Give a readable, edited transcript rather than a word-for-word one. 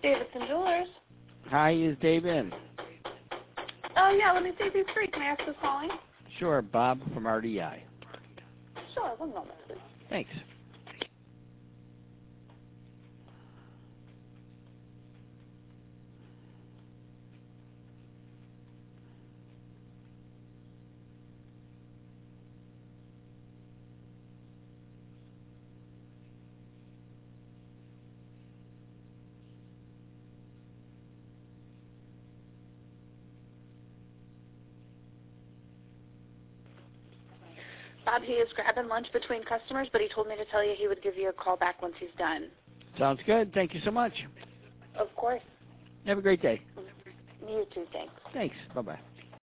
Davidson Jewelers. Hi, is Dave in? Oh, yeah, let me see if he's free. Can I ask who's calling? Sure, Bob from RDI. Sure, one moment, please. Thanks. Bob, he is grabbing lunch between customers, but he told me to tell you he would give you a call back once he's done. Sounds good. Thank you so much. Of course. Have a great day. You too, thanks. Thanks. Bye-bye.